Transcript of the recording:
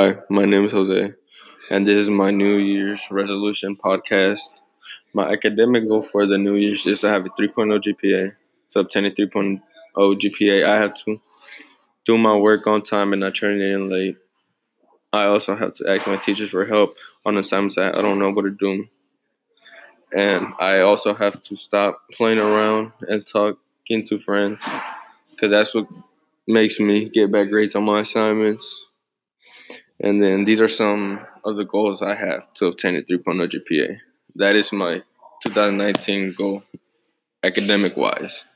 Hi, my name is Jose, and this is my New Year's resolution podcast. My academic goal for the New Year's is to have a 3.0 GPA. To obtain a 3.0 GPA, I have to do my work on time and not turn it in late. I also have to ask my teachers for help on assignments that I don't know what to do. And I also have to stop playing around and talking to friends because that's what makes me get bad grades on my assignments. And then these are some of the goals I have to obtain a 3.0 GPA. That is my 2019 goal, academic wise.